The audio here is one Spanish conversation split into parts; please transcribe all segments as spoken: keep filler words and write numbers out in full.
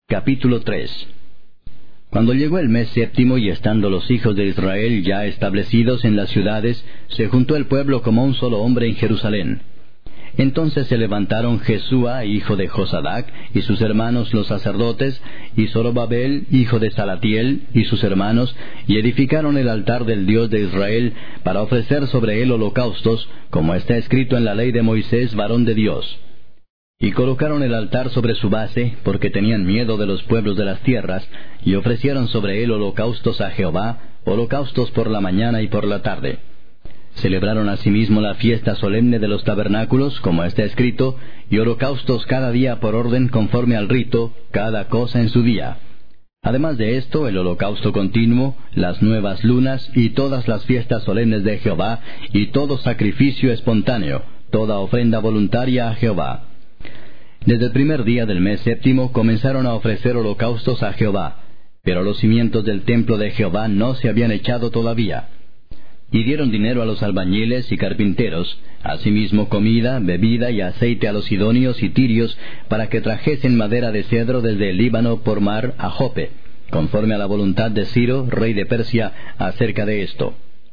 Capítulo tres. Cuando llegó el mes séptimo y estando los hijos de Israel ya establecidos en las ciudades, se juntó el pueblo como un solo hombre en Jerusalén. Entonces se levantaron Jesúa, hijo de Josadac, y sus hermanos los sacerdotes, y Zorobabel, hijo de Salatiel, y sus hermanos, y edificaron el altar del Dios de Israel, para ofrecer sobre él holocaustos, como está escrito en la ley de Moisés, varón de Dios. Y colocaron el altar sobre su base, porque tenían miedo de los pueblos de las tierras, y ofrecieron sobre él holocaustos a Jehová, holocaustos por la mañana y por la tarde. Celebraron asimismo la fiesta solemne de los tabernáculos, como está escrito, y holocaustos cada día por orden conforme al rito, cada cosa en su día. Además de esto, el holocausto continuo, las nuevas lunas, y todas las fiestas solemnes de Jehová, y todo sacrificio espontáneo, toda ofrenda voluntaria a Jehová. Desde el primer día del mes séptimo comenzaron a ofrecer holocaustos a Jehová, pero los cimientos del templo de Jehová no se habían echado todavía. Y dieron dinero a los albañiles y carpinteros, asimismo comida, bebida y aceite a los sidonios y tirios, para que trajesen madera de cedro desde el Líbano por mar a Jope, conforme a la voluntad de Ciro, rey de Persia, acerca de esto.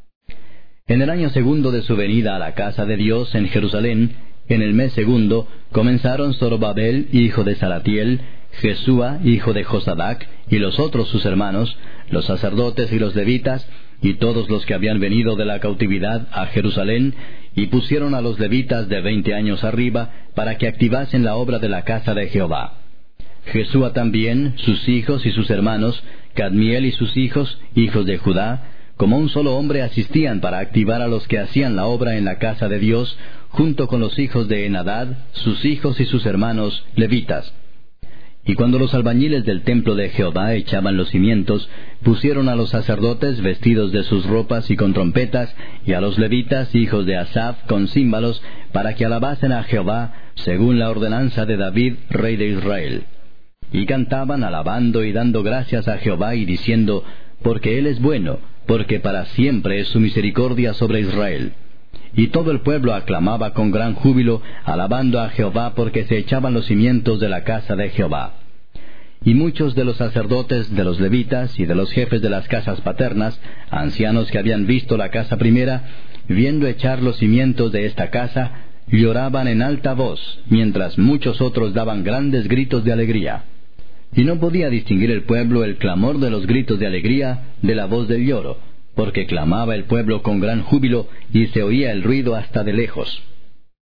En el año segundo de su venida a la casa de Dios en Jerusalén, en el mes segundo, comenzaron Zorobabel, hijo de Salatiel, Jesúa, hijo de Josadac, y los otros sus hermanos, los sacerdotes y los levitas, y todos los que habían venido de la cautividad a Jerusalén, y pusieron a los levitas de veinte años arriba, para que activasen la obra de la casa de Jehová. Jesúa también, sus hijos y sus hermanos, Cadmiel y sus hijos, hijos de Judá, como un solo hombre asistían para activar a los que hacían la obra en la casa de Dios, junto con los hijos de Enadad, sus hijos y sus hermanos, levitas. Y cuando los albañiles del templo de Jehová echaban los cimientos, pusieron a los sacerdotes vestidos de sus ropas y con trompetas, y a los levitas, hijos de Asaph, con címbalos, para que alabasen a Jehová, según la ordenanza de David, rey de Israel. Y cantaban alabando y dando gracias a Jehová y diciendo, porque Él es bueno, porque para siempre es su misericordia sobre Israel. Y todo el pueblo aclamaba con gran júbilo, alabando a Jehová, porque se echaban los cimientos de la casa de Jehová. Y muchos de los sacerdotes, de los levitas y de los jefes de las casas paternas, ancianos que habían visto la casa primera, viendo echar los cimientos de esta casa, lloraban en alta voz, mientras muchos otros daban grandes gritos de alegría. Y no podía distinguir el pueblo el clamor de los gritos de alegría de la voz del lloro, porque clamaba el pueblo con gran júbilo, y se oía el ruido hasta de lejos.